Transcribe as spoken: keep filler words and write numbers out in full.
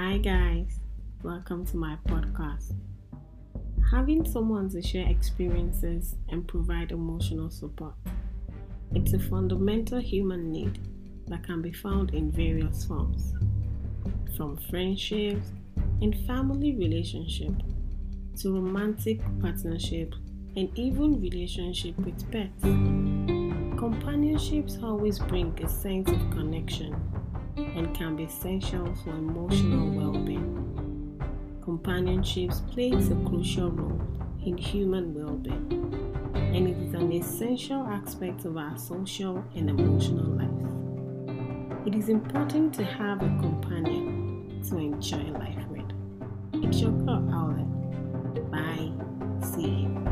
Hi, guys, welcome to my podcast. Having someone to share experiences and provide emotional support. It's a fundamental human need that can be found in various forms, from friendships and family relationships to romantic partnership and even relationship with pets. Companionships always bring a sense of connection and can be essential for emotional well-being. Companionship plays a crucial role in human well-being, and it is an essential aspect of our social and emotional life. It is important to have a companion to enjoy life with. It's your girl, Owlet. Bye. See you.